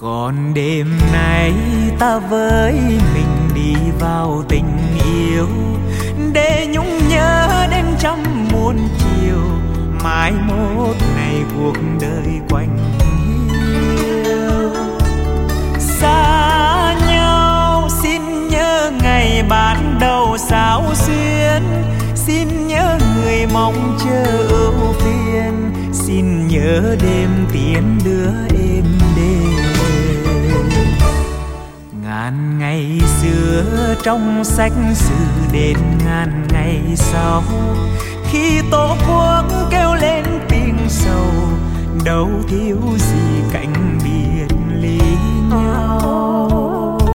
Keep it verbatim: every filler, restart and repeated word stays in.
Còn đêm nay ta với mình đi vào tình yêu, để nhung nhớ đến trăm muôn chiều, mai mốt này cuộc đời quanh hiu. Xa nhau xin nhớ ngày ban đầu sao xuyên, xin nhớ người mong chờ ưu phiền, xin nhớ đêm tiến đưa êm đềm. Ngàn ngày xưa trong sách sử đến ngàn ngày sau, khi tổ quốc kêu lên tiếng sầu, đâu thiếu gì cảnh biệt ly nhau.